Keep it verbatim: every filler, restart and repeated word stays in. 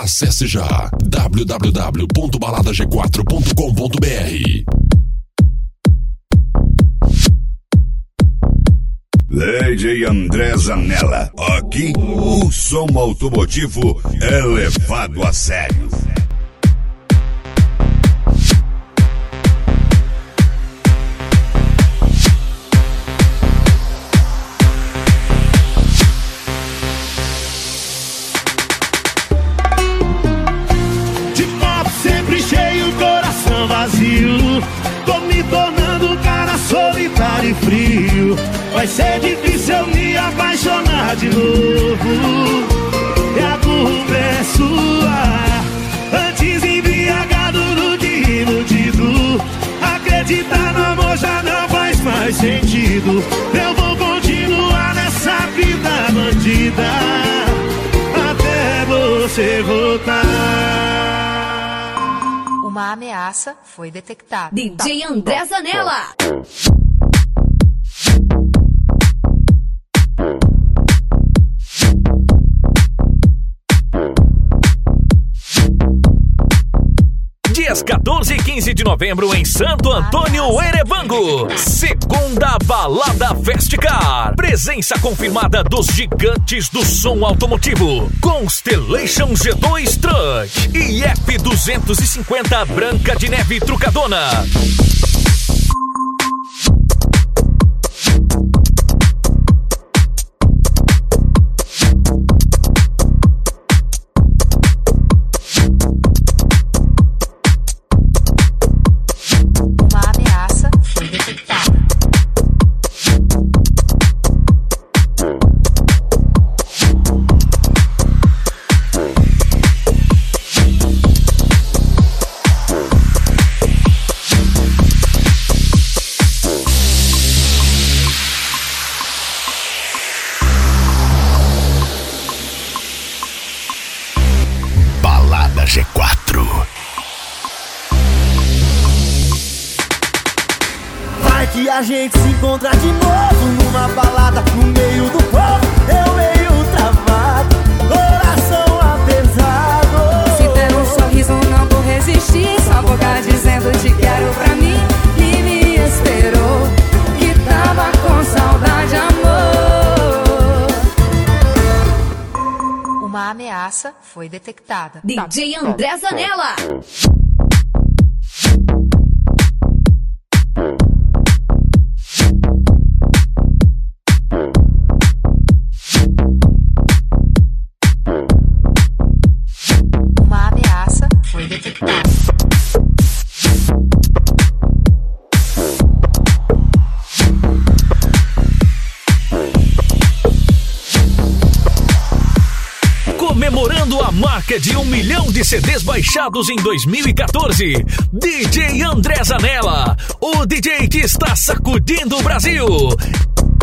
Acesse já w w w ponto balada g quatro ponto com ponto b r. D J André Zanella. Aqui o som automotivo é levado a sério. Tô me tornando um cara solitário e frio. Vai ser difícil eu me apaixonar de novo. E a culpa é sua. Antes embriagado no dia iludido. Acreditar no amor já não faz mais sentido. Eu vou continuar nessa vida bandida até você voltar. Uma ameaça foi detectada. D J André Zanella. Dias quatorze e quinze de novembro em Santo Antônio, Erevango. Segunda Balada Festicar. Presença confirmada dos gigantes do som automotivo. Constellation G dois Truck e F duzentos e cinquenta Branca de Neve Trucadona. G quatro. Vai que a gente se encontra de novo numa balada no meio do povo. Eu meio travado, coração apesado. Se der um sorriso não vou resistir. Sua boca dizendo te quero pra mim. E me esperou, que tava com saudade, amor. Uma ameaça foi detectada. D J André Zanella. Uma ameaça foi detectada. Comemorando a marca de um milhão de C Ds baixados em dois mil e quatorze, D J André Zanella, o D J que está sacudindo o Brasil.